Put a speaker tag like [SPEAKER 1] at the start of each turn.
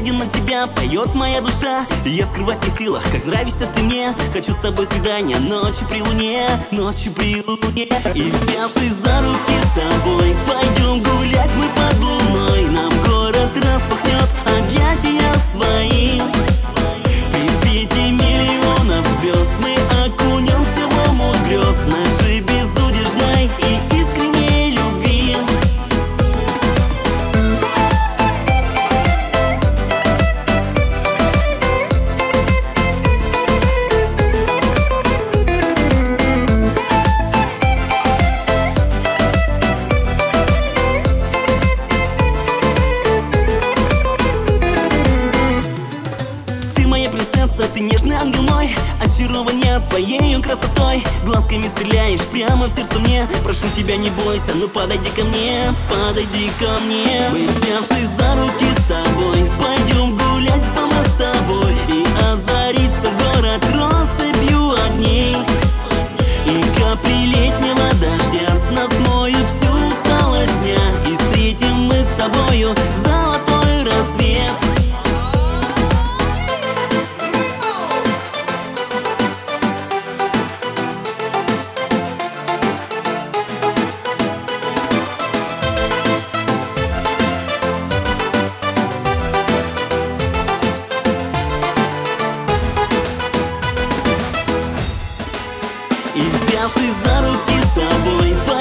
[SPEAKER 1] один на тебя поет моя душа. Я скрывать не в силах, как нравишься ты мне. Хочу с тобой свидания ночью при луне, ночью при луне. И взявшись за руки с тобой, пойдем гулять мы под луной. Нам город распахнет объятия свои. При свете миллионов звезд мы окунемся в омут грез нашей безудержной и искренней любви. Ты нежный ангел мой, очарование твоею красотой. Глазками стреляешь прямо в сердце мне. Прошу тебя, не бойся, ну подойди ко мне, подойди ко мне. Мы, взявшись за руки с тобой, пойдем гулять по мостовой и озарится город россыпью огней. И капли летнего дождя с нас смоют всю усталость дня. И встретим мы с тобою золотой рассвет. И взявшись за руки с тобой,